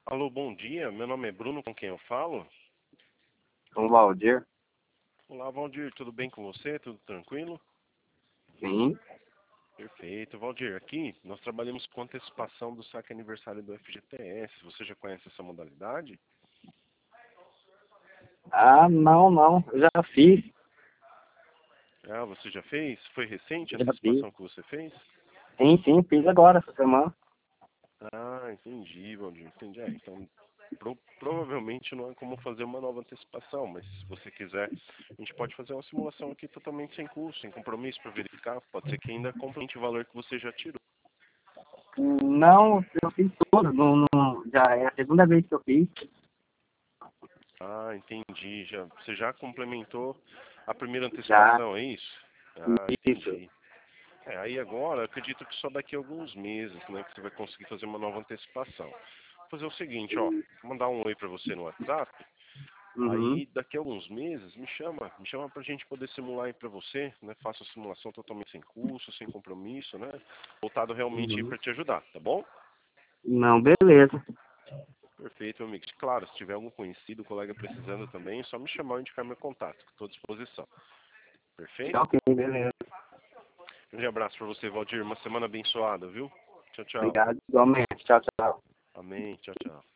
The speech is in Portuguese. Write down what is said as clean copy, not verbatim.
Alô, bom dia. Meu nome é Bruno, com quem eu falo? Com o Valdir? Olá, Valdir, tudo bem com você? Tudo tranquilo? Sim. Perfeito. Valdir, aqui nós trabalhamos com antecipação do saque aniversário do FGTS. Você já conhece essa modalidade? Ah, não. Eu já fiz. Ah, você já fez? Foi recente a Já fiz. antecipação que você fez? Sim, fiz agora, essa semana. Ah, entendi, Valdir, entendi. Então, provavelmente não é como fazer uma nova antecipação, mas se você quiser, a gente pode fazer uma simulação aqui totalmente sem custo, sem compromisso para verificar. Pode ser que ainda complemente o valor que você já tirou. Não, eu fiz tudo. Já é a segunda vez que eu fiz. Ah, entendi. Você já complementou a primeira Já. antecipação, é isso? Ah, Isso. entendi. Aí agora, acredito que só daqui a alguns meses, né, que você vai conseguir fazer uma nova antecipação. Vou fazer o seguinte, ó, vou mandar um oi para você no WhatsApp. Uhum. Aí daqui a alguns meses me chama pra gente poder simular aí pra você, né? Faço a simulação totalmente sem custo, sem compromisso, né? Voltado realmente Uhum. para te ajudar, tá bom? Não, beleza. Perfeito, meu amigo. Claro, se tiver algum conhecido, colega precisando também, é só me chamar ou indicar meu contato, que estou à disposição. Perfeito? Ok, beleza. Um abraço para você, Valdir. Uma semana abençoada, viu? Tchau, tchau. Obrigado, igualmente. Tchau, tchau. Amém. Tchau, tchau.